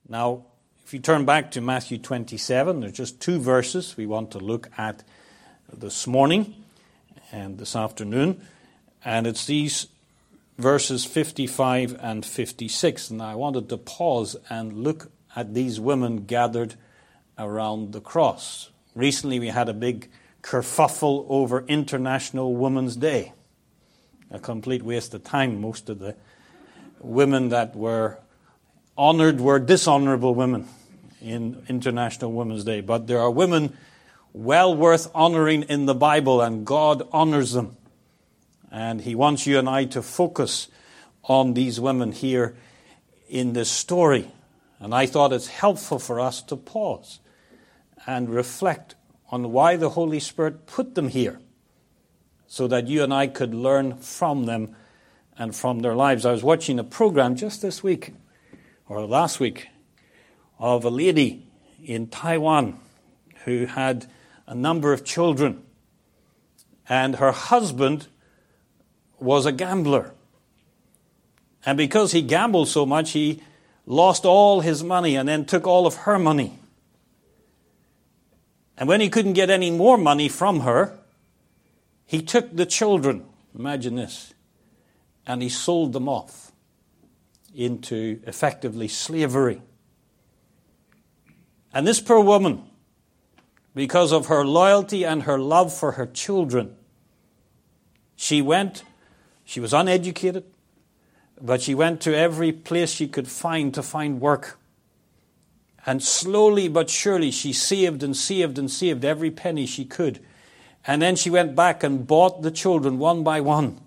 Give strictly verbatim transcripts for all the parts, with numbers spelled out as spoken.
Now, if you turn back to Matthew twenty-seven, there's just two verses we want to look at this morning and this afternoon. And it's these verses fifty-five and fifty-six. And I wanted to pause and look at these women gathered around the cross. Recently we had a big kerfuffle over International Women's Day. A complete waste of time. Most of the women that were honored were dishonorable women in International Women's Day. But there are women well worth honoring in the Bible, and God honors them. And He wants you and I to focus on these women here in this story. And I thought it's helpful for us to pause and reflect on why the Holy Spirit put them here, so that you and I could learn from them and from their lives. I was watching a program just this week, or last week, of a lady in Taiwan who had a number of children. And her husband was a gambler. And because he gambled so much, he lost all his money and then took all of her money. And when he couldn't get any more money from her, he took the children, imagine this, and he sold them off into effectively slavery. And this poor woman, because of her loyalty and her love for her children, she went, she was uneducated, but she went to every place she could find to find work. And slowly but surely she saved and saved and saved every penny she could. And then she went back and bought the children one by one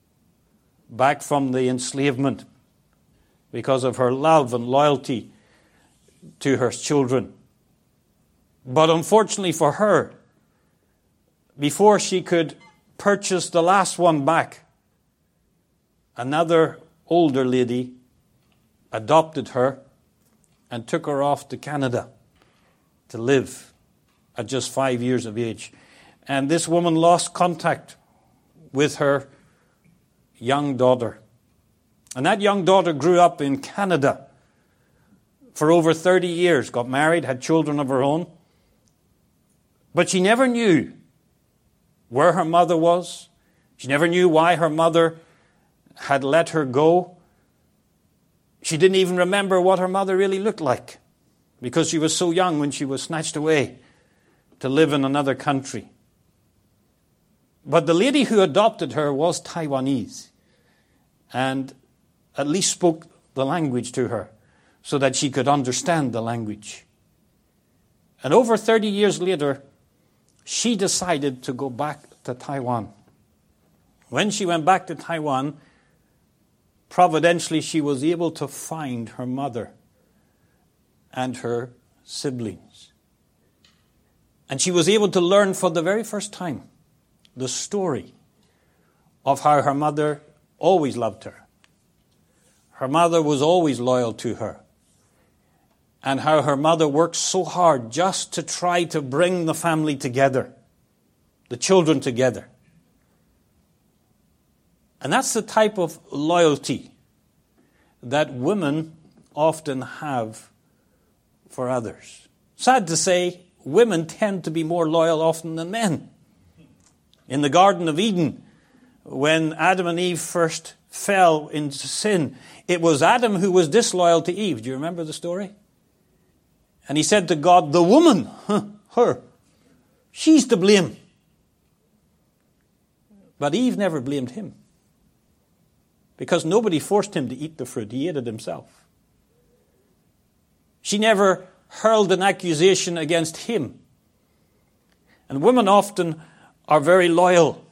back from the enslavement because of her love and loyalty to her children. But unfortunately for her, before she could purchase the last one back, another older lady adopted her and took her off to Canada to live at just five years of age. And this woman lost contact with her young daughter. And that young daughter grew up in Canada for over thirty years, got married, had children of her own. But she never knew where her mother was. She never knew why her mother had let her go. She didn't even remember what her mother really looked like, because she was so young when she was snatched away to live in another country. But the lady who adopted her was Taiwanese and at least spoke the language to her so that she could understand the language. And over thirty years later, she decided to go back to Taiwan. When she went back to Taiwan, providentially, she was able to find her mother and her siblings. And she was able to learn for the very first time the story of how her mother always loved her. Her mother was always loyal to her. And how her mother worked so hard just to try to bring the family together, the children together. And that's the type of loyalty that women often have for others. Sad to say, women tend to be more loyal often than men. In the Garden of Eden, when Adam and Eve first fell into sin, it was Adam who was disloyal to Eve. Do you remember the story? And he said to God, the woman, huh, her, she's to blame. But Eve never blamed him, because nobody forced him to eat the fruit. He ate it himself. She never hurled an accusation against him. And women often are very loyal.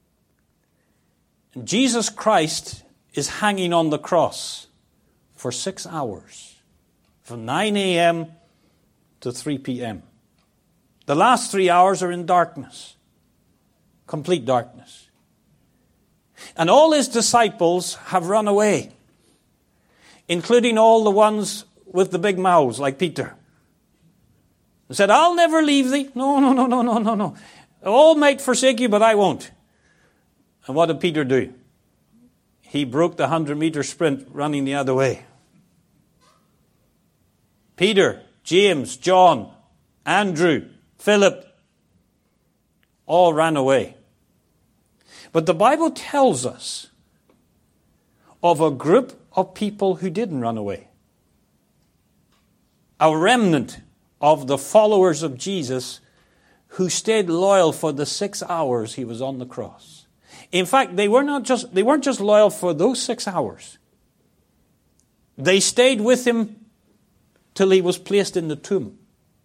And Jesus Christ is hanging on the cross for six hours, from nine a.m. to three p.m. The last three hours are in darkness, complete darkness. And all his disciples have run away, including all the ones with the big mouths like Peter. He said, I'll never leave thee. No, no, no, no, no, no, no. All might forsake you, but I won't. And what did Peter do? He broke the hundred meter sprint running the other way. Peter, James, John, Andrew, Philip, all ran away. But the Bible tells us of a group of people who didn't run away. A remnant of the followers of Jesus who stayed loyal for the six hours he was on the cross. In fact, they were not just they weren't just loyal for those six hours. They stayed with him till he was placed in the tomb.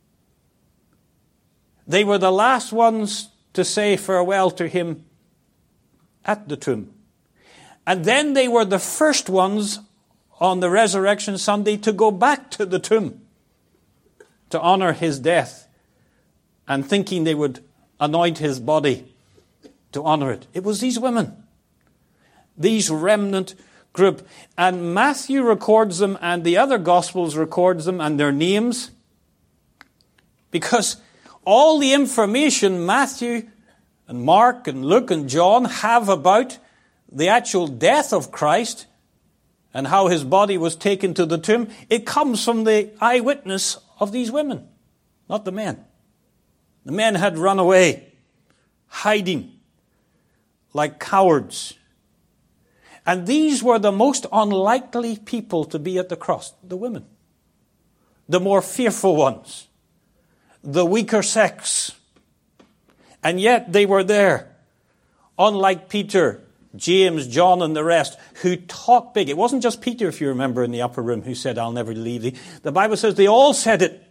They were the last ones to say farewell to him at the tomb. And then they were the first ones on the Resurrection Sunday to go back to the tomb to honor his death, and thinking they would anoint his body to honor it. It was these women, these remnant group. And Matthew records them, and the other Gospels records them and their names, because all the information Matthew and Mark and Luke and John have about the actual death of Christ and how his body was taken to the tomb, it comes from the eyewitness of these women, not the men. The men had run away, hiding like cowards. And these were the most unlikely people to be at the cross, the women. The more fearful ones, the weaker sex. And yet they were there, unlike Peter, James, John, and the rest, who talked big. It wasn't just Peter, if you remember, in the upper room, who said, "I'll never leave thee." The Bible says they all said it.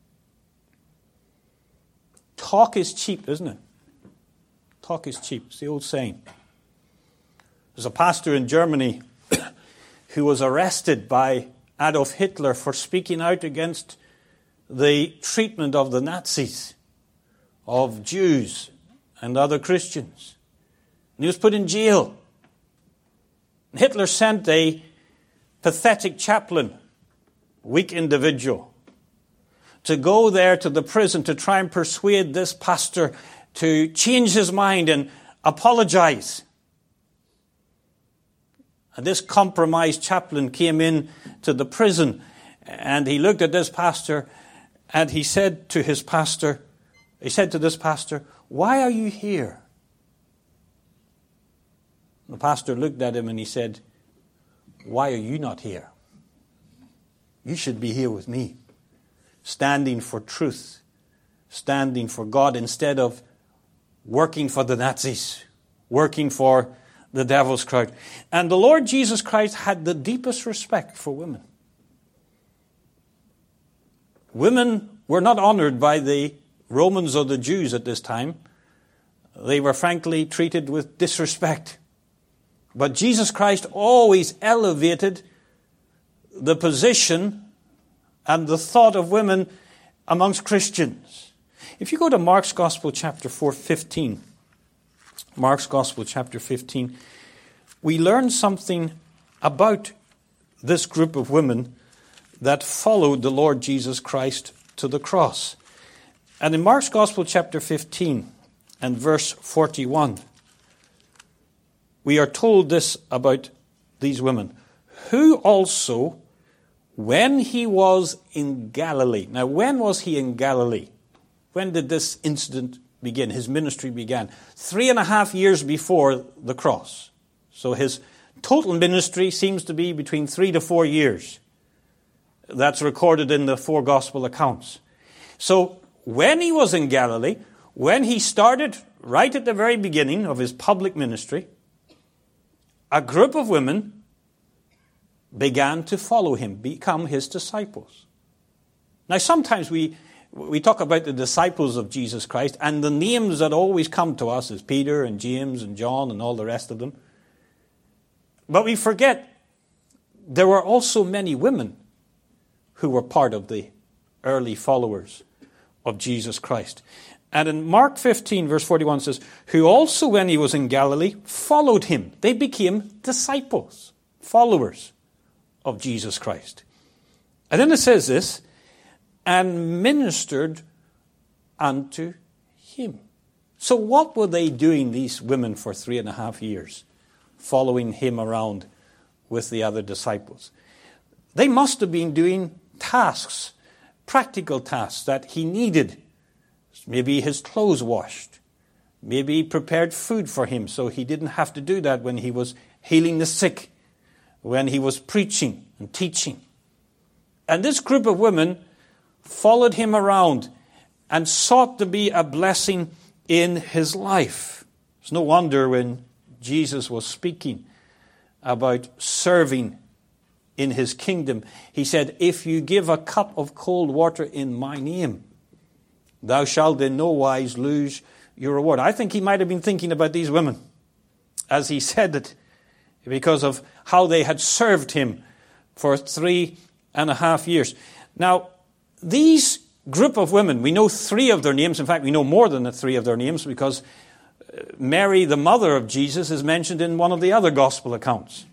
Talk is cheap, isn't it? Talk is cheap. It's the old saying. There's a pastor in Germany who was arrested by Adolf Hitler for speaking out against the treatment of the Nazis, of Jews and other Christians. And he was put in jail. Hitler sent a pathetic chaplain, weak individual, to go there to the prison to try and persuade this pastor to change his mind and apologize. And this compromised chaplain came in to the prison, and he looked at this pastor, and he said to his pastor, he said to this pastor, "Why are you here?" The pastor looked at him and he said, "Why are you not here? You should be here with me, standing for truth, standing for God, instead of working for the Nazis, working for the devil's crowd." And the Lord Jesus Christ had the deepest respect for women. Women were not honored by the Romans or the Jews at this time. They were frankly treated with disrespect. But Jesus Christ always elevated the position and the thought of women amongst Christians. If you go to Mark's Gospel, chapter four, fifteen, Mark's Gospel, chapter fifteen, we learn something about this group of women that followed the Lord Jesus Christ to the cross. And in Mark's Gospel, chapter fifteen, and verse forty-one, we are told this about these women, who also, when he was in Galilee. Now, when was he in Galilee? When did this incident begin? His ministry began three and a half years before the cross. So his total ministry seems to be between three to four years. That's recorded in the four gospel accounts. So when he was in Galilee, when he started right at the very beginning of his public ministry, a group of women began to follow him, become his disciples. Now, sometimes we we talk about the disciples of Jesus Christ, and the names that always come to us is Peter and James and John and all the rest of them. But we forget there were also many women who were part of the early followers of Jesus Christ. And in Mark fifteen, verse forty-one says, who also, when he was in Galilee, followed him. They became disciples, followers of Jesus Christ. And then it says this, and ministered unto him. So what were they doing, these women, for three and a half years, following him around with the other disciples? They must have been doing tasks practical tasks that he needed. Maybe his clothes washed. Maybe he prepared food for him so he didn't have to do that when he was healing the sick, when he was preaching and teaching. And this group of women followed him around and sought to be a blessing in his life. It's no wonder when Jesus was speaking about serving in his kingdom, he said, if you give a cup of cold water in my name, thou shalt in no wise lose your reward. I think he might have been thinking about these women as he said it, because of how they had served him for three and a half years. Now, these group of women, we know three of their names. In fact, we know more than the three of their names, because Mary, the mother of Jesus, is mentioned in one of the other gospel accounts.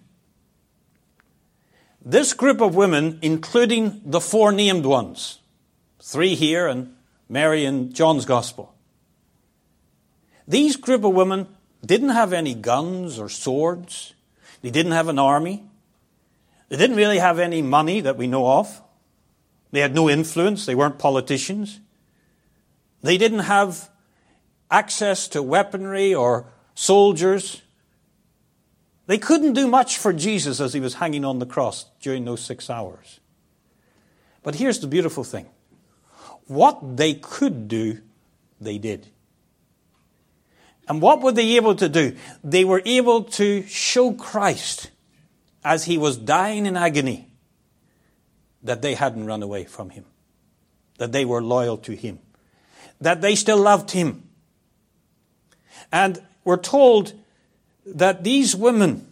This group of women, including the four named ones, three here and Mary in John's gospel, these group of women didn't have any guns or swords. They didn't have an army. They didn't really have any money that we know of. They had no influence. They weren't politicians. They didn't have access to weaponry or soldiers. They couldn't do much for Jesus as he was hanging on the cross during those six hours. But here's the beautiful thing. What they could do, they did. And what were they able to do? They were able to show Christ as he was dying in agony that they hadn't run away from him, that they were loyal to him, that they still loved him. And we're told that these women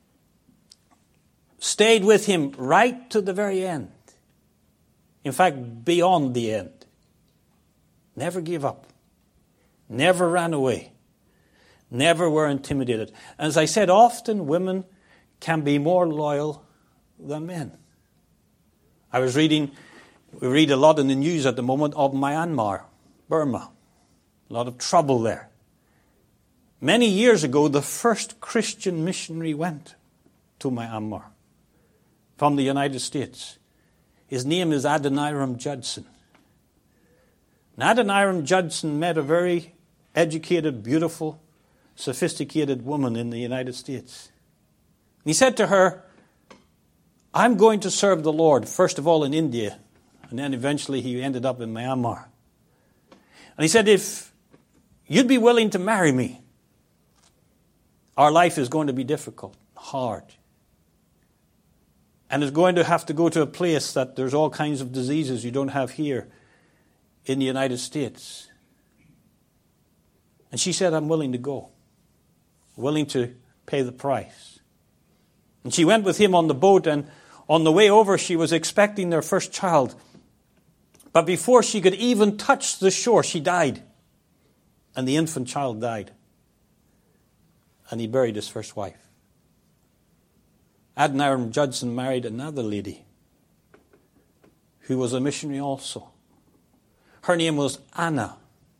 stayed with him right to the very end. In fact, beyond the end. Never gave up. Never ran away. Never were intimidated. As I said, often women can be more loyal than men. I was reading, we read a lot in the news at the moment of Myanmar, Burma. A lot of trouble there. Many years ago, the first Christian missionary went to Myanmar from the United States. His name is Adoniram Judson. And Adoniram Judson met a very educated, beautiful, sophisticated woman in the United States. And he said to her, I'm going to serve the Lord, first of all in India, and then eventually he ended up in Myanmar. And he said, if you'd be willing to marry me, our life is going to be difficult, hard. And it's going to have to go to a place that there's all kinds of diseases you don't have here in the United States. And she said, I'm willing to go. Willing to pay the price. And she went with him on the boat, and on the way over she was expecting their first child. But before she could even touch the shore, she died. And the infant child died. And he buried his first wife. Adoniram Judson married another lady who was a missionary also. Her name was Anna.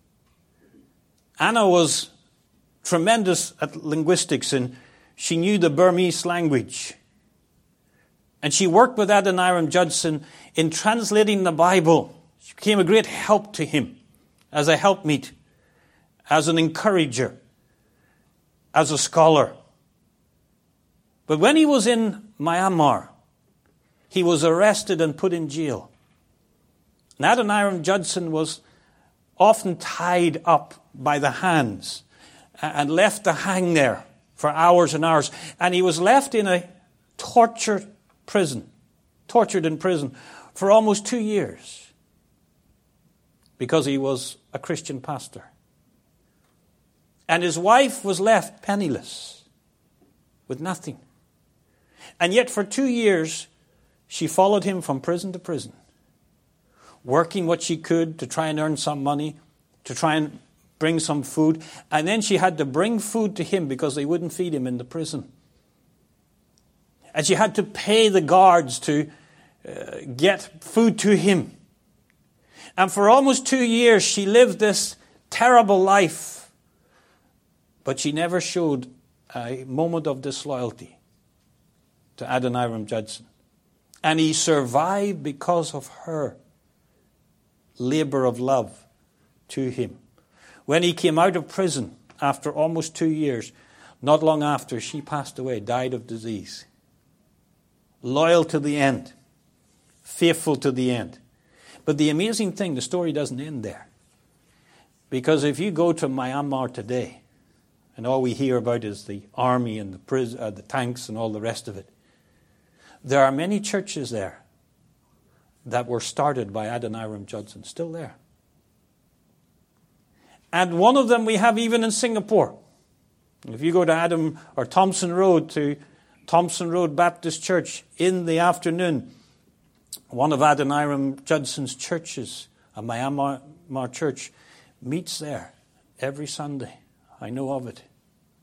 Anna was tremendous at linguistics, and she knew the Burmese language. And she worked with Adoniram Judson in translating the Bible. She became a great help to him as a helpmeet, as an encourager, as a scholar. But when he was in Myanmar, he was arrested and put in jail. And Adoniram Judson was often tied up by the hands and left to hang there for hours and hours. And he was left in a tortured prison, tortured in prison for almost two years because he was a Christian pastor. And his wife was left penniless with nothing. And yet for two years, she followed him from prison to prison, working what she could to try and earn some money, to try and bring some food. And then she had to bring food to him because they wouldn't feed him in the prison. And she had to pay the guards to uh, get food to him. And for almost two years, she lived this terrible life. But she never showed a moment of disloyalty to Adoniram Judson. And he survived because of her. labor of love to him. When he came out of prison after almost two years, not long after, she passed away, died of disease. Loyal to the end. Faithful to the end. But the amazing thing, the story doesn't end there. Because if you go to Myanmar today, and all we hear about is the army and the, pris- uh, the tanks and all the rest of it, there are many churches there that were started by Adoniram Judson, still there. And one of them we have even in Singapore. If you go to Adam or Thompson Road, to Thompson Road Baptist Church in the afternoon, one of Adoniram Judson's churches, a Myanmar church, meets there every Sunday. I know of it.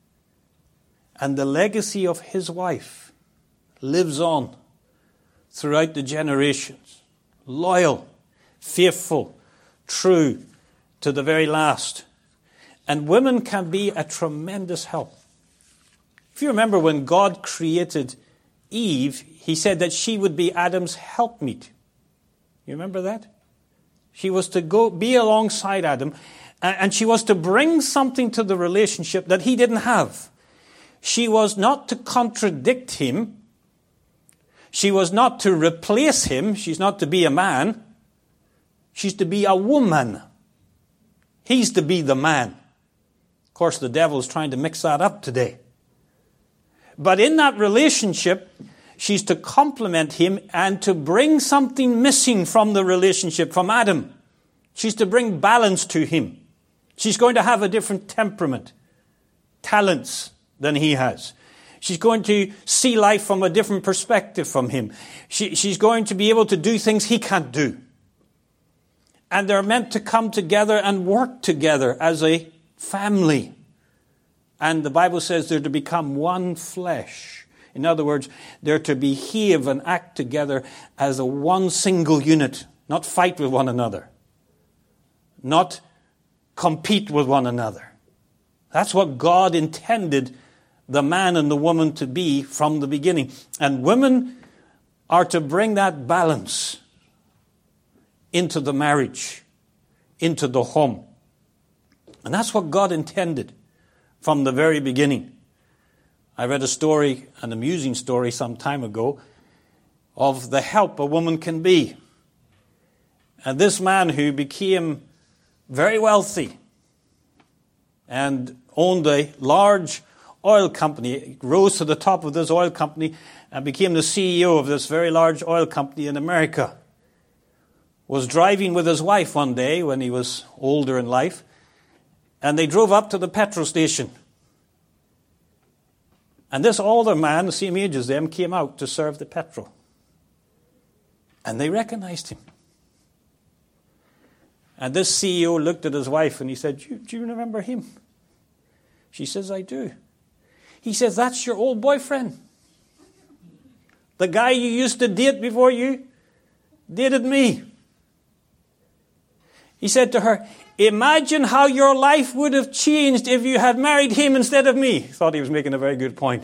And the legacy of his wife lives on throughout the generations. Loyal, faithful, true to the very last. And women can be a tremendous help. If you remember when God created Eve, he said that she would be Adam's helpmeet. You remember that? She was to go be alongside Adam, and she was to bring something to the relationship that he didn't have. She was not to contradict him. She was not to replace him. She's not to be a man. She's to be a woman. He's to be the man. Of course, the devil is trying to mix that up today. But in that relationship, she's to complement him and to bring something missing from the relationship, from Adam. She's to bring balance to him. She's going to have a different temperament, talents than he has. She's going to see life from a different perspective from him. She, she's going to be able to do things he can't do. And they're meant to come together and work together as a family. And the Bible says they're to become one flesh. In other words, they're to behave and act together as a one single unit, not fight with one another, not compete with one another. That's what God intended the man and the woman to be from the beginning. And women are to bring that balance into the marriage, into the home. And that's what God intended from the very beginning. I read a story, an amusing story some time ago, of the help a woman can be. And this man who became very wealthy and owned a large oil company, rose to the top of this oil company and became the C E O of this very large oil company in America, was driving with his wife one day when he was older in life, and they drove up to the petrol station. And this older man, the same age as them, came out to serve the petrol. And they recognized him. And this C E O looked at his wife and he said, do you, do you remember him? She says, I do. He says, that's your old boyfriend. The guy you used to date before you dated me. He said to her, imagine how your life would have changed if you had married him instead of me. Thought he was making a very good point.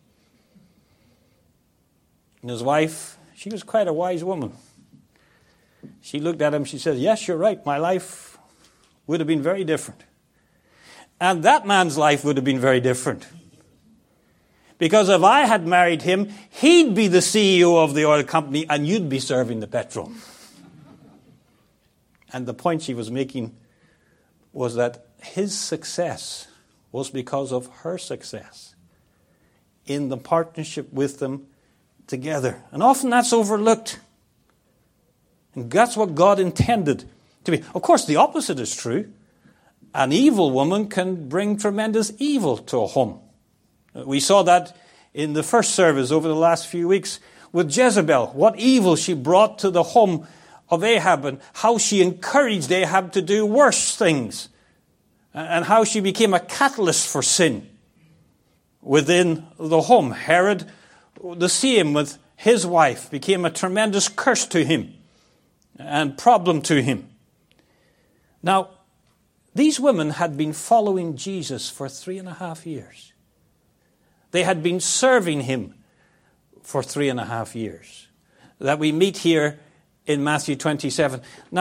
And his wife, she was quite a wise woman. She looked at him, she said, yes, you're right, my life would have been very different. And that man's life would have been very different. Because if I had married him, he'd be the C E O of the oil company and you'd be serving the petrol. And the point she was making was that his success was because of her success in the partnership with them together. And often that's overlooked. And that's what God intended to be. Of course, the opposite is true. An evil woman can bring tremendous evil to a home. We saw that in the first service over the last few weeks with Jezebel. What evil she brought to the home of Ahab and how she encouraged Ahab to do worse things. And how she became a catalyst for sin within the home. Herod, the same with his wife, became a tremendous curse to him and problem to him. Now, these women had been following Jesus for three and a half years. They had been serving him for three and a half years. That we meet here in Matthew twenty-seven. Now,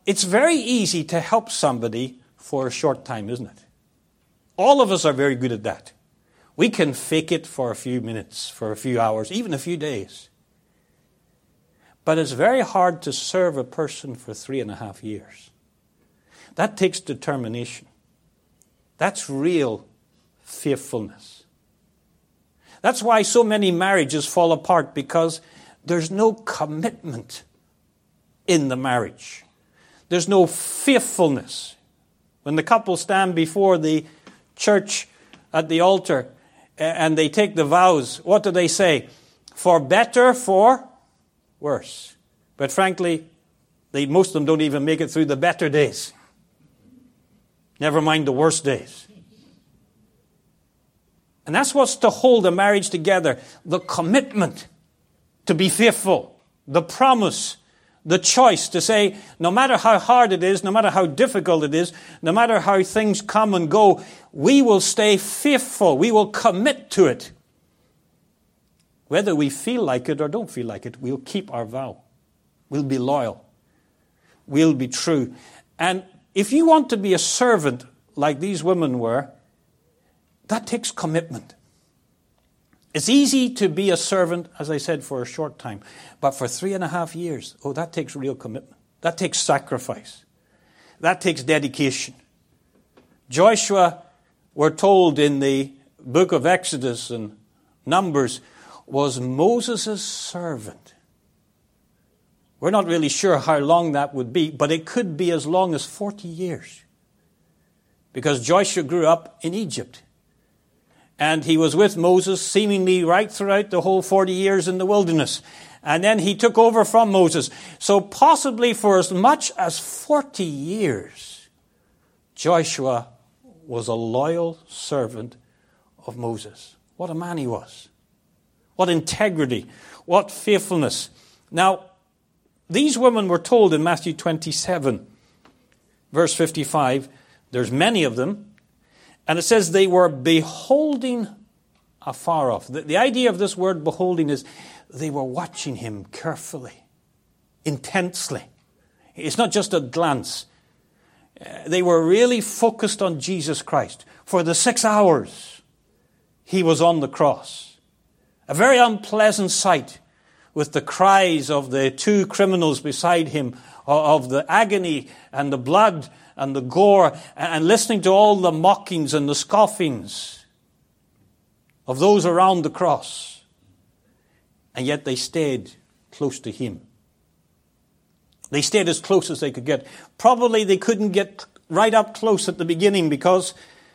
it's very easy to help somebody for a short time, isn't it? All of us are very good at that. We can fake it for a few minutes, for a few hours, even a few days. But it's very hard to serve a person for three and a half years. That takes determination. That's real faithfulness. That's why so many marriages fall apart, because there's no commitment in the marriage. There's no faithfulness. When the couple stand before the church at the altar and they take the vows, what do they say? For better, for worse. But frankly, they, most of them don't even make it through the better days. Never mind the worst days. And that's what's to hold a marriage together. The commitment to be faithful. The promise. The choice to say, no matter how hard it is, no matter how difficult it is, no matter how things come and go, we will stay faithful. We will commit to it. Whether we feel like it or don't feel like it, we'll keep our vow. We'll be loyal. We'll be true. And if you want to be a servant like these women were, that takes commitment. It's easy to be a servant, as I said, for a short time. But for three and a half years, oh, that takes real commitment. That takes sacrifice. That takes dedication. Joshua, we're told in the book of Exodus and Numbers, was Moses' servant. We're not really sure how long that would be, but it could be as long as forty years. Because Joshua grew up in Egypt. And he was with Moses seemingly right throughout the whole forty years in the wilderness. And then he took over from Moses. So possibly for as much as forty years, Joshua was a loyal servant of Moses. What a man he was. What integrity. What faithfulness. Now, these women were told in Matthew twenty-seven, verse fifty-five, there's many of them, and it says they were beholding afar off. The, the idea of this word beholding is they were watching him carefully, intensely. It's not just a glance. Uh, they were really focused on Jesus Christ. For the six hours he was on the cross. A very unpleasant sight, with the cries of the two criminals beside him, of the agony and the blood and the gore, and listening to all the mockings and the scoffings of those around the cross. And yet they stayed close to him. They stayed as close as they could get. Probably they couldn't get right up close at the beginning because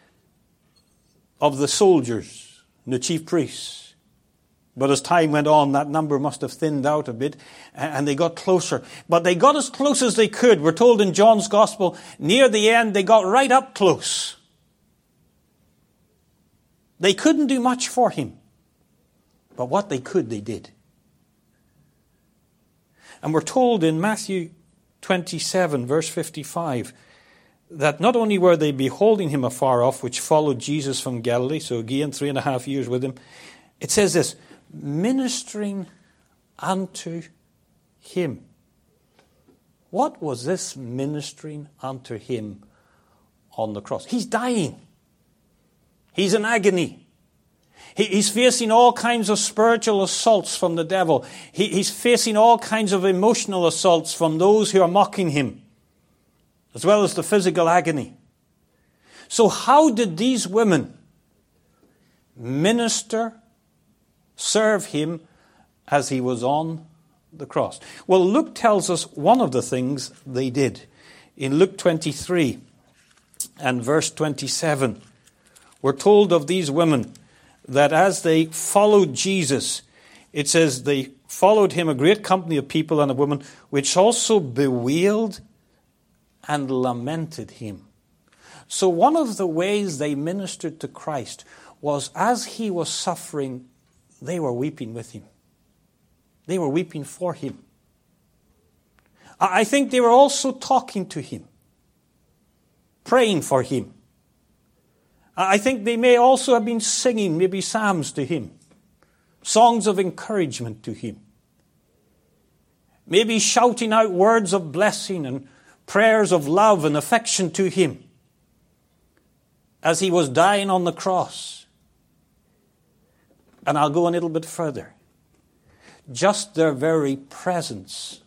of the soldiers and the chief priests. But as time went on, that number must have thinned out a bit, and they got closer. But they got as close as they could. We're told in John's Gospel, near the end, they got right up close. They couldn't do much for him. But what they could, they did. And we're told in Matthew twenty-seven, verse fifty-five, that not only were they beholding him afar off, which followed Jesus from Galilee, so again, three and a half years with him, it says this, ministering unto him. What was this ministering unto him on the cross? He's dying. He's in agony. He, he's facing all kinds of spiritual assaults from the devil. He, he's facing all kinds of emotional assaults from those who are mocking him, as well as the physical agony. So how did these women minister, serve him as he was on the cross? Well, Luke tells us one of the things they did. In Luke twenty-three and verse twenty-seven, we're told of these women that as they followed Jesus, it says they followed him a great company of people and of women, which also bewailed and lamented him. So one of the ways they ministered to Christ was as he was suffering, they were weeping with him. They were weeping for him. I think they were also talking to him, praying for him. I think they may also have been singing maybe psalms to him, songs of encouragement to him, maybe shouting out words of blessing and prayers of love and affection to him as he was dying on the cross. And I'll go a little bit further. Just their very presence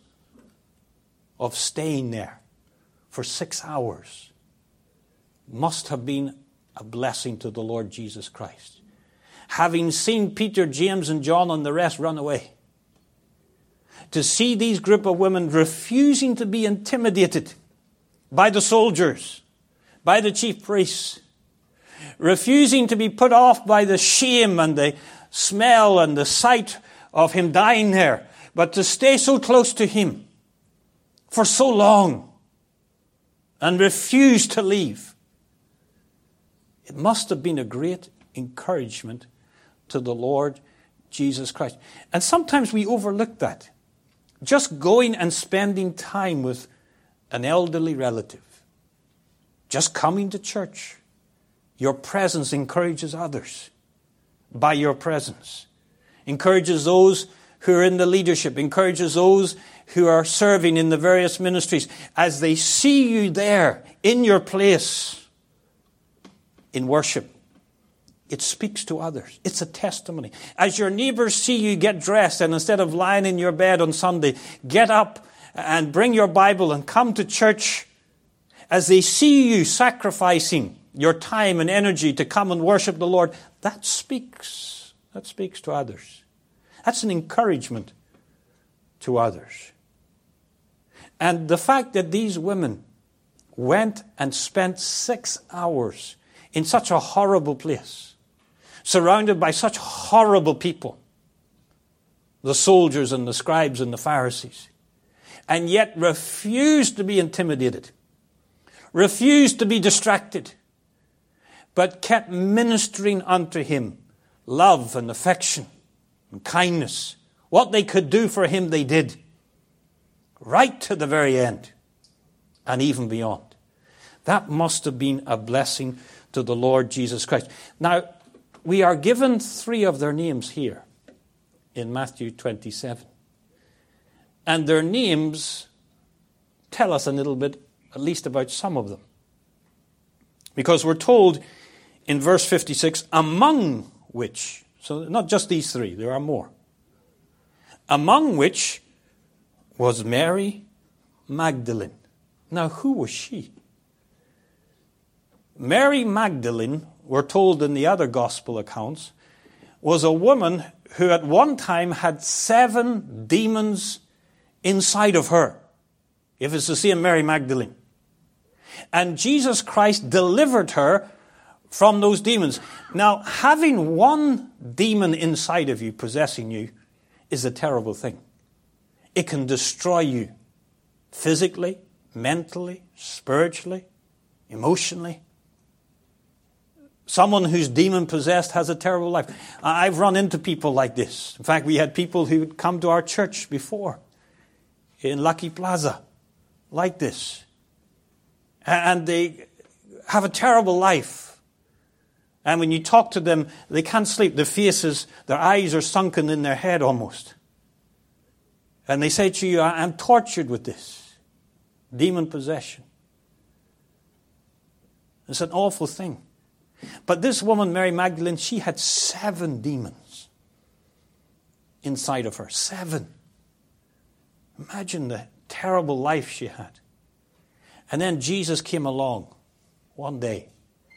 of staying there for six hours must have been a blessing to the Lord Jesus Christ. Having seen Peter, James, and John and the rest run away, to see these group of women refusing to be intimidated by the soldiers, by the chief priests, refusing to be put off by the shame and the smell and the sight of him dying there, but to stay so close to him for so long and refuse to leave. It must have been a great encouragement to the Lord Jesus Christ. And sometimes we overlook that. Just going and spending time with an elderly relative, just coming to church, your presence encourages others by your presence. Encourages those who are in the leadership, encourages those who are serving in the various ministries as they see you there in your place in worship. It speaks to others. It's a testimony. As your neighbors see you get dressed and instead of lying in your bed on Sunday, get up and bring your Bible and come to church. As they see you sacrificing your time and energy to come and worship the Lord, that speaks. That speaks to others. That's an encouragement to others. And the fact that these women went and spent six hours in such a horrible place, surrounded by such horrible people, the soldiers and the scribes and the Pharisees, and yet refused to be intimidated, refused to be distracted, but kept ministering unto him love and affection and kindness. What they could do for him, they did, right to the very end and even beyond. That must have been a blessing to the Lord Jesus Christ. Now, we are given three of their names here in Matthew twenty-seven. And their names tell us a little bit, at least about some of them. Because we're told in verse fifty-six, among which, so not just these three, there are more. Among which was Mary Magdalene. Now, who was she? Mary Magdalene, we're told in the other gospel accounts, was a woman who at one time had seven demons inside of her, if it's the same Mary Magdalene. And Jesus Christ delivered her from those demons. Now, having one demon inside of you, possessing you, is a terrible thing. It can destroy you physically, mentally, spiritually, emotionally. Someone who's demon-possessed has a terrible life. I've run into people like this. In fact, we had people who would come to our church before in Lucky Plaza like this. And they have a terrible life. And when you talk to them, they can't sleep. Their faces, their eyes are sunken in their head almost. And they say to you, I'm tortured with this. Demon possession. It's an awful thing. But this woman, Mary Magdalene, she had seven demons inside of her. Seven. Imagine the terrible life she had. And then Jesus came along one day.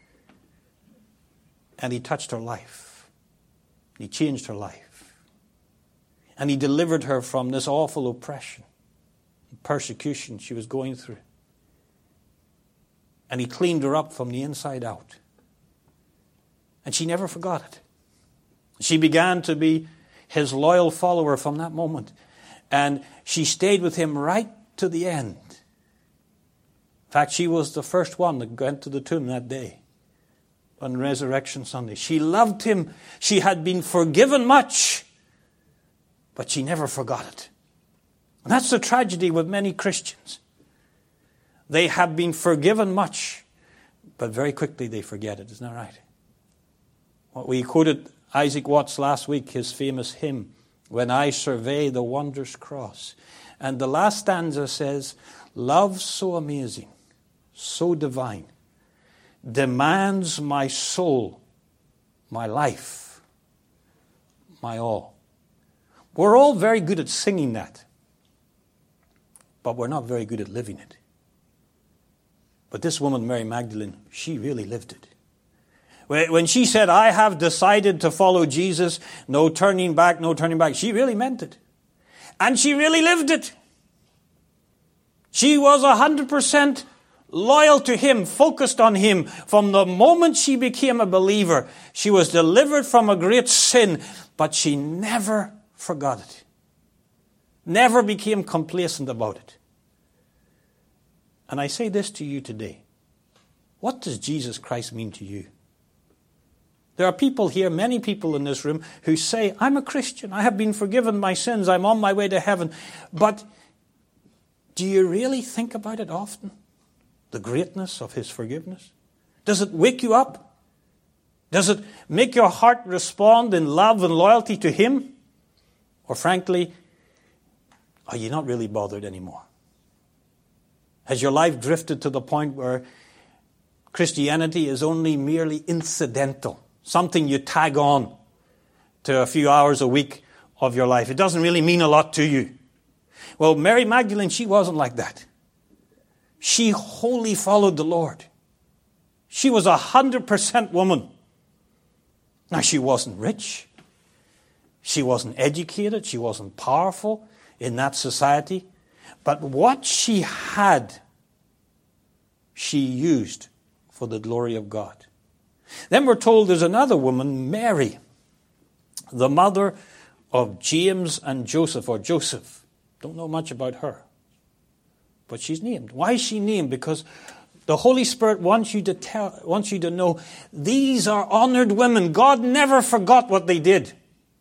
And he touched her life. He changed her life. And he delivered her from this awful oppression and persecution she was going through. And he cleaned her up from the inside out. And she never forgot it. She began to be his loyal follower from that moment. And she stayed with him right to the end. In fact, she was the first one that went to the tomb that day on Resurrection Sunday. She loved him. She had been forgiven much, but she never forgot it. And that's the tragedy with many Christians. They have been forgiven much, but very quickly they forget it. Isn't that right? What we quoted Isaac Watts last week, his famous hymn, When I Survey the Wondrous Cross. And the last stanza says, love so amazing, so divine, demands my soul, my life, my all. We're all very good at singing that, but we're not very good at living it. But this woman, Mary Magdalene, she really lived it. When she said, I have decided to follow Jesus, no turning back, no turning back, she really meant it. And she really lived it. She was one hundred percent loyal to Him, focused on Him. From the moment she became a believer, she was delivered from a great sin, but she never forgot it. Never became complacent about it. And I say this to you today. What does Jesus Christ mean to you? There are people here, many people in this room, who say, I'm a Christian. I have been forgiven my sins. I'm on my way to heaven. But do you really think about it often? The greatness of His forgiveness? Does it wake you up? Does it make your heart respond in love and loyalty to Him? Or frankly, are you not really bothered anymore? Has your life drifted to the point where Christianity is only merely incidental? Something you tag on to a few hours a week of your life. It doesn't really mean a lot to you. Well, Mary Magdalene, she wasn't like that. She wholly followed the Lord. She was a hundred percent woman. Now, she wasn't rich. She wasn't educated. She wasn't powerful in that society. But what she had, she used for the glory of God. Then we're told there's another woman, Mary, the mother of James and Joseph, or Joseph. Don't know much about her. But she's named. Why is she named? Because the Holy Spirit wants you to tell, wants you to know these are honored women. God never forgot what they did.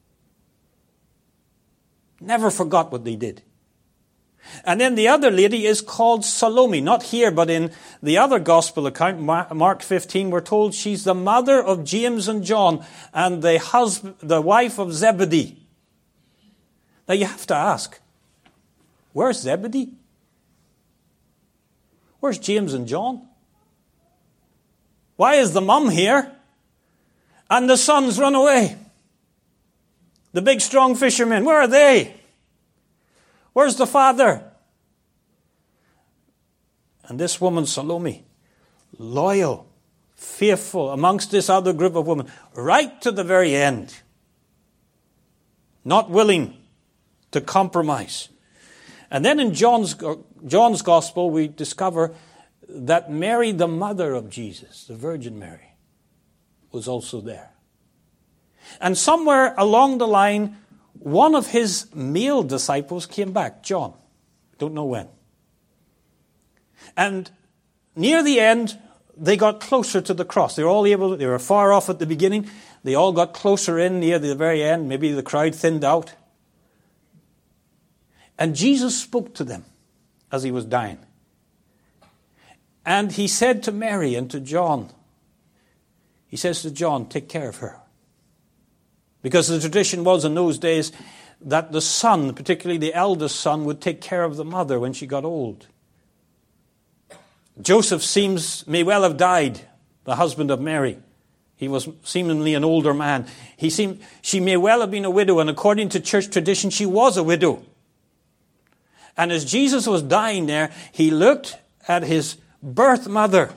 Never forgot what they did. And then the other lady is called Salome. Not here, but in the other gospel account, Mark fifteen, we're told she's the mother of James and John and the husband, the wife of Zebedee. Now you have to ask, where's Zebedee? Where's James and John? Why is the mum here and the sons run away? The big strong fishermen, where are they? Where's the father? And this woman, Salome, loyal, faithful amongst this other group of women, right to the very end. Not willing to compromise. And then in John's, John's Gospel, we discover that Mary, the mother of Jesus, the Virgin Mary, was also there. And somewhere along the line, one of his male disciples came back, John. Don't know when. And near the end, they got closer to the cross. They were all able, they were far off at the beginning. They all got closer in near the very end. Maybe the crowd thinned out. And Jesus spoke to them as he was dying. And he said to Mary and to John, he says to John, take care of her. Because the tradition was in those days that the son, particularly the eldest son, would take care of the mother when she got old. Joseph seems, may well have died, the husband of Mary. He was seemingly an older man. He seemed, she may well have been a widow, and according to church tradition, she was a widow. And as Jesus was dying there, he looked at his birth mother.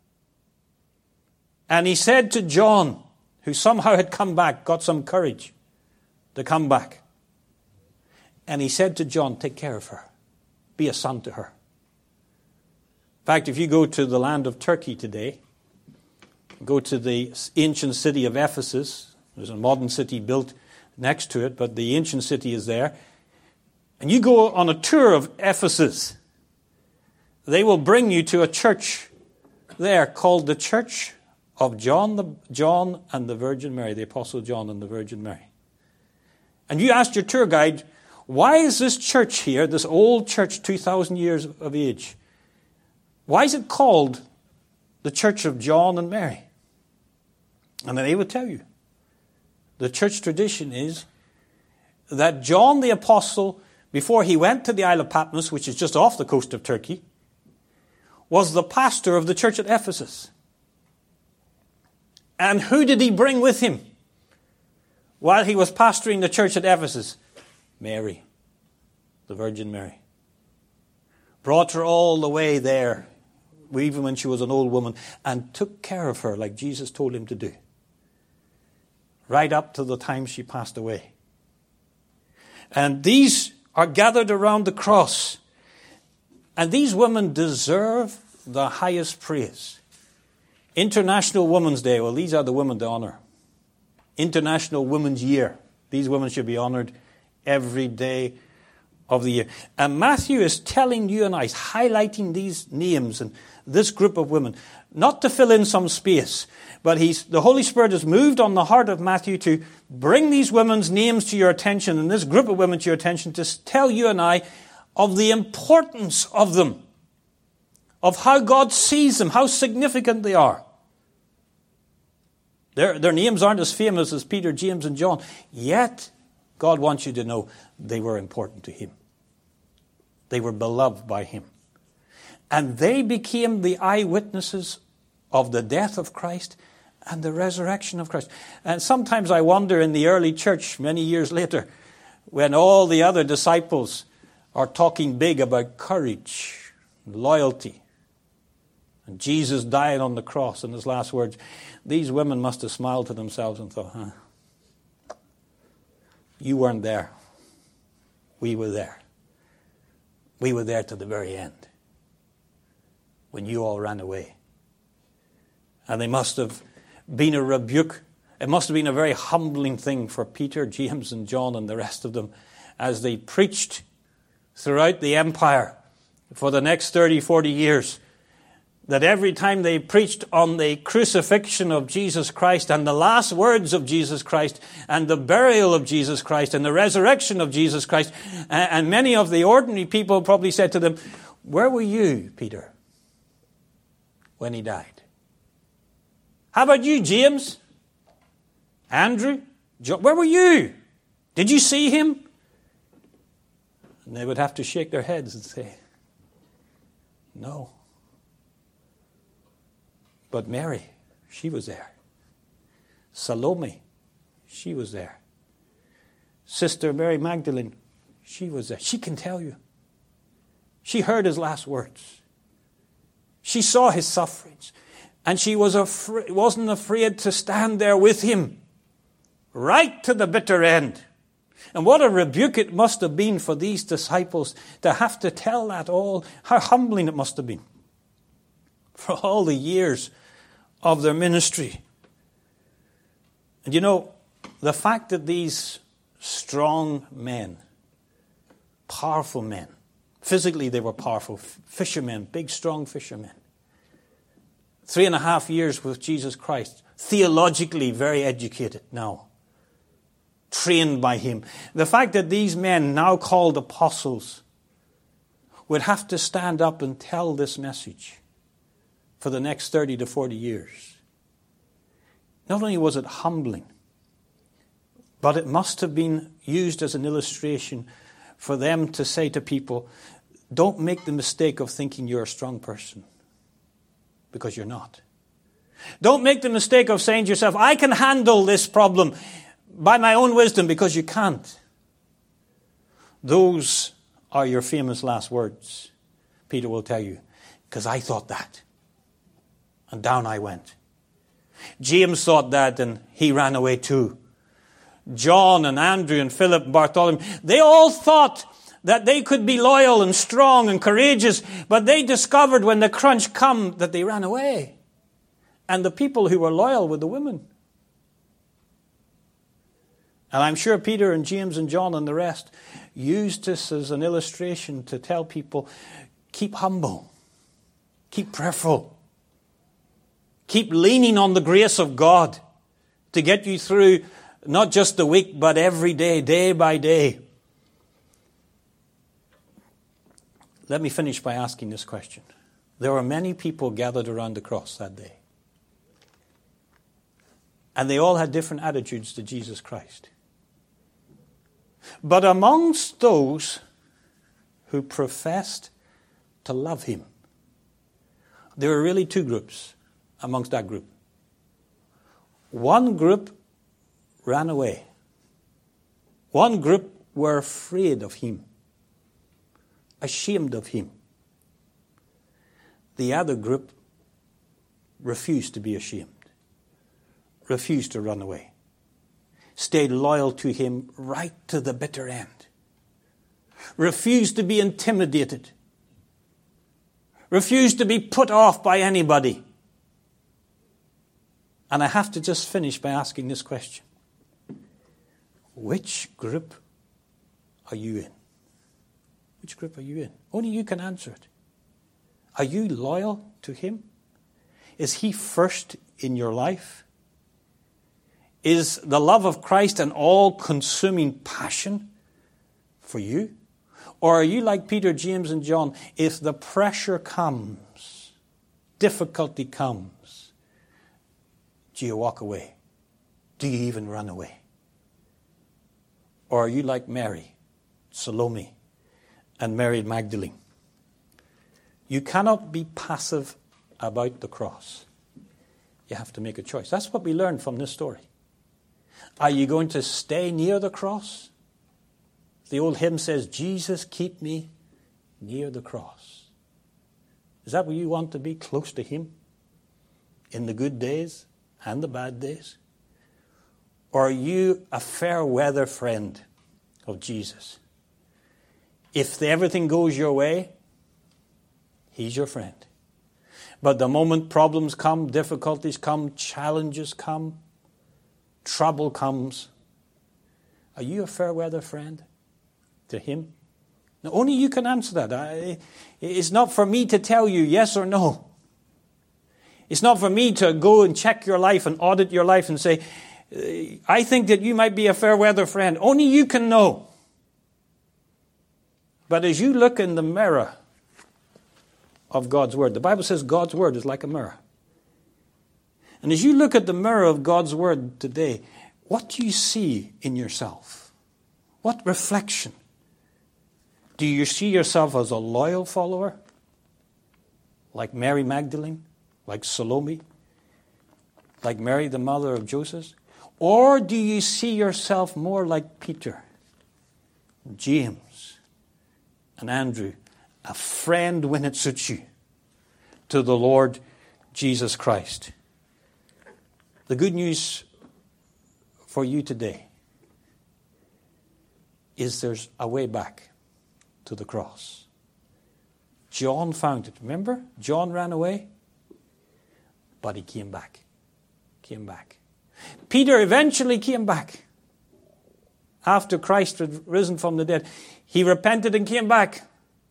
And he said to John, who somehow had come back, got some courage to come back. And he said to John, take care of her. Be a son to her. In fact, if you go to the land of Turkey today, go to the ancient city of Ephesus, there's a modern city built next to it, but the ancient city is there, and you go on a tour of Ephesus, they will bring you to a church there called the Church of John, the, John and the Virgin Mary, the Apostle John and the Virgin Mary. And you asked your tour guide, why is this church here, this old church, two thousand years of age, why is it called the Church of John and Mary? And then they would tell you. The church tradition is that John the Apostle, before he went to the Isle of Patmos, which is just off the coast of Turkey, was the pastor of the church at Ephesus. And who did he bring with him while he was pastoring the church at Ephesus? Mary, the Virgin Mary. Brought her all the way there, even when she was an old woman, and took care of her like Jesus told him to do. Right up to the time she passed away. And these are gathered around the cross. And these women deserve the highest praise. International Women's Day, well, these are the women to honor. International Women's Year. These women should be honored every day of the year. And Matthew is telling you and I, highlighting these names and this group of women, not to fill in some space, but he's, the Holy Spirit has moved on the heart of Matthew to bring these women's names to your attention and this group of women to your attention to tell you and I of the importance of them, of how God sees them, how significant they are. Their, their names aren't as famous as Peter, James, and John, yet God wants you to know they were important to him. They were beloved by him. And they became the eyewitnesses of the death of Christ and the resurrection of Christ. And sometimes I wonder in the early church, many years later, when all the other disciples are talking big about courage, loyalty, and Jesus dying on the cross in his last words, these women must have smiled to themselves and thought, huh, you weren't there. We were there. We were there to the very end, when you all ran away. And they must have been a rebuke. It must have been a very humbling thing for Peter, James, and John and the rest of them as they preached throughout the empire for the next thirty, forty years. That every time they preached on the crucifixion of Jesus Christ and the last words of Jesus Christ and the burial of Jesus Christ and the resurrection of Jesus Christ, and many of the ordinary people probably said to them, where were you, Peter, when he died? How about you, James? Andrew? John? Where were you? Did you see him? And they would have to shake their heads and say, no. But Mary, she was there. Salome, she was there. Sister Mary Magdalene, she was there. She can tell you. She heard his last words. She saw his sufferings. And she was afraid, wasn't afraid to stand there with him right to the bitter end. And what a rebuke it must have been for these disciples to have to tell that all. How humbling it must have been for all the years of their ministry. And you know, the fact that these strong men, powerful men, physically they were powerful, fishermen, big strong fishermen, three and a half years with Jesus Christ, theologically very educated now, trained by him. The fact that these men, now called apostles, would have to stand up and tell this message for the next thirty to forty years. Not only was it humbling, but it must have been used as an illustration for them to say to people, don't make the mistake of thinking you're a strong person, because you're not. Don't make the mistake of saying to yourself, I can handle this problem by my own wisdom, because you can't. Those are your famous last words. Peter will tell you, because I thought that. And down I went. James thought that and he ran away too. John and Andrew and Philip and Bartholomew, they all thought that they could be loyal and strong and courageous, but they discovered when the crunch come that they ran away. And the people who were loyal were the women. And I'm sure Peter and James and John and the rest used this as an illustration to tell people, keep humble, keep prayerful. Keep leaning on the grace of God to get you through not just the week, but every day, day by day. Let me finish by asking this question. There were many people gathered around the cross that day. And they all had different attitudes to Jesus Christ. But amongst those who professed to love him, There were really two groups amongst that group. One group ran away. One group were afraid of him, ashamed of him. The other group refused to be ashamed, refused to run away, stayed loyal to him right to the bitter end, refused to be intimidated, refused to be put off by anybody. And I have to just finish by asking this question. Which group are you in? Which group are you in? Only you can answer it. Are you loyal to him? Is he first in your life? Is the love of Christ an all-consuming passion for you? Or are you like Peter, James, and John? If the pressure comes, difficulty comes, do you walk away? Do you even run away? Or are you like Mary, Salome, and Mary Magdalene? You cannot be passive about the cross. You have to make a choice. That's what we learned from this story. Are you going to stay near the cross? The old hymn says, Jesus, keep me near the cross. Is that where you want to be, close to him? In the good days and the bad days? Or are you a fair weather friend of Jesus? If everything goes your way, he's your friend. But the moment problems come, difficulties come, challenges come, trouble comes, are you a fair weather friend to him? Now, only you can answer that. I, it's not for me to tell you yes or no. It's not for me to go and check your life and audit your life and say, I think that you might be a fair weather friend. Only you can know. But as you look in the mirror of God's Word, the Bible says God's Word is like a mirror. And as you look at the mirror of God's Word today, what do you see in yourself? What reflection? Do you see yourself as a loyal follower? Like Mary Magdalene? Like Salome? Like Mary, the mother of Joseph? Or do you see yourself more like Peter, James, and Andrew, a friend when it suits you, to the Lord Jesus Christ? The good news for you today is there's a way back to the cross. John found it. Remember? John ran away, but he came back. Came back. Peter eventually came back. After Christ had risen from the dead, he repented and came back.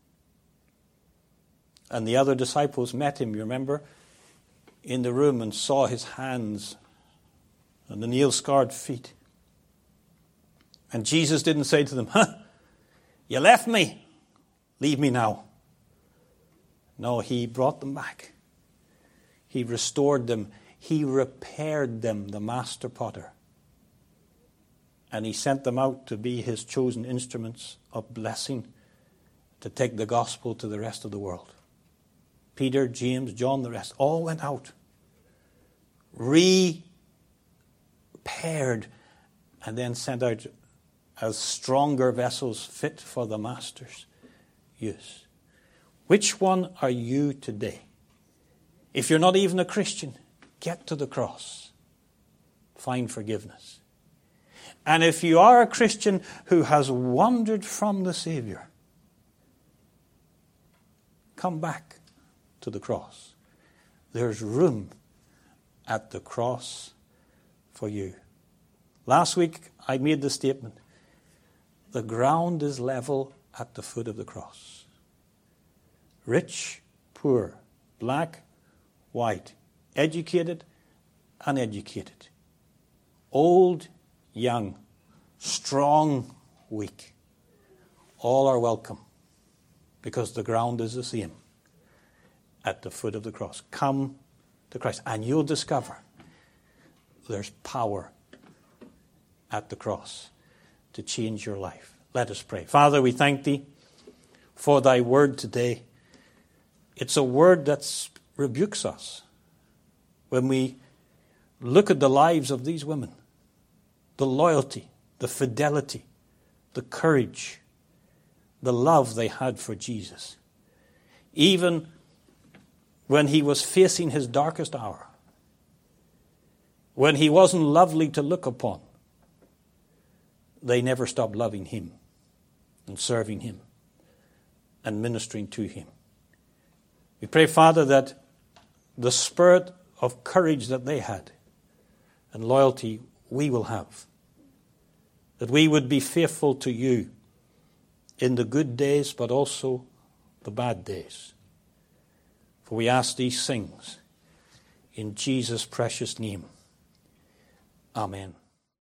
And the other disciples met him, you remember, in the room and saw his hands and the nail-scarred feet. And Jesus didn't say to them, huh, you left me, leave me now. No, he brought them back. He restored them. He repaired them, the master potter. And he sent them out to be his chosen instruments of blessing, to take the gospel to the rest of the world. Peter, James, John, the rest, all went out, repaired, and then sent out as stronger vessels fit for the master's use. Which one are you today? If you're not even a Christian, get to the cross. Find forgiveness. And if you are a Christian who has wandered from the Savior, come back to the cross. There's room at the cross for you. Last week I made the statement, the ground is level at the foot of the cross. Rich, poor, black, white, educated, uneducated, old, young, strong, weak, all are welcome because the ground is the same at the foot of the cross. Come to Christ and you'll discover there's power at the cross to change your life. Let us pray. Father, we thank thee for thy word today. It's a word that's rebukes us when we look at the lives of these women, the loyalty, the fidelity, the courage, the love they had for Jesus. Even when he was facing his darkest hour, when he wasn't lovely to look upon, they never stopped loving him and serving him and ministering to him. We pray, Father, that the spirit of courage that they had and loyalty we will have, that we would be faithful to you in the good days but also the bad days. For we ask these things in Jesus' precious name. Amen.